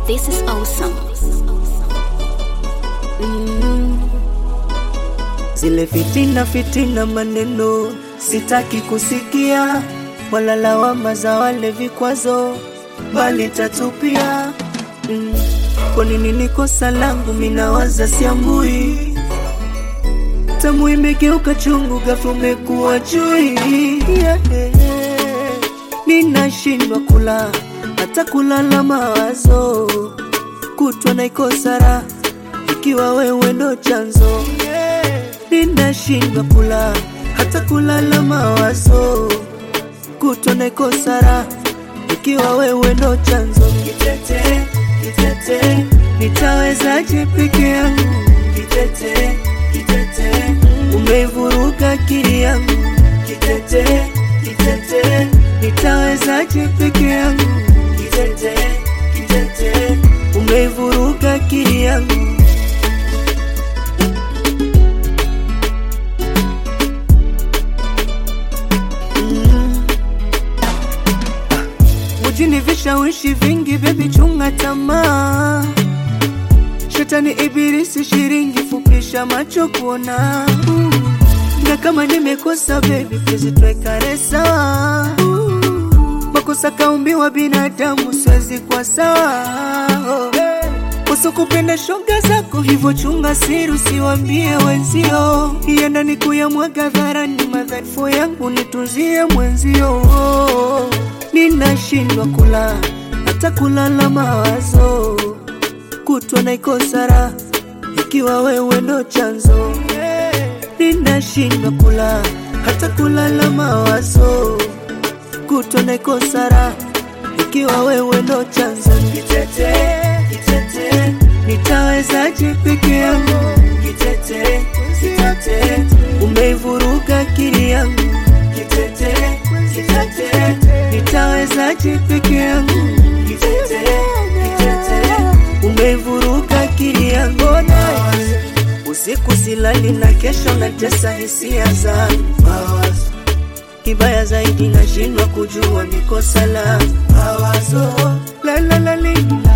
This is awesome. Zile fitina maneno sitaki kusikia, wala lawama za wale vikwazo bali tatupia. Kwa nini nikosa langu minawaza siambui, tamu imegeuka chungu ghafla umekuwa chui. Ninashindwa kula hata kulala mawazo, kutwa naikosa raha ikiwa wewe ndo chanzo. Ninashindwa kula hata kulala mawazo, kutwa naikosa raha ikiwa wewe ndo chanzo. Kitete, kitete, nitawezaje peke yangu? Kitete, kitete, umeivuruga akili yangu. Kitete, kitete, nitawezaje peke yangu? Kitete, kitete, umeivuruga akili yangu. Mjini vishawishi vingi, baby chunga tamaa. Shetani ibilisi shiringi, fupisha macho kuona. Na kama nimekosa baby please tuwekane sawa. Makosa kaumbiwa binadamu, siwezi kwa sawa. Usukupenda shoga zako hivyo, chunga siri usiwambie wenzio. Yenda ni kuyamwaga dharani, madhaifu yangu nitunzie mwenzio. Ninashindwa kula hata kulala mawazo, kutwa naikosa raha ikiwa wewe ndo chanzo. Ninashindwa kula hata kulala mawazo, kutwa naikosa raha ikiwa wewe ndo chanzo. Kitete, kitete, nitawezaje peke yangu? Kitete, kitete, umeivuruga akili yangu. Kitete, kitete, nitawezaje peke yangu? Kitete, kitete, umeivuruga akili yangu. Usiku silali na kesho natesa hisia zangu. Kibaya zaidi nashindwa kujua niko salama. La la la la.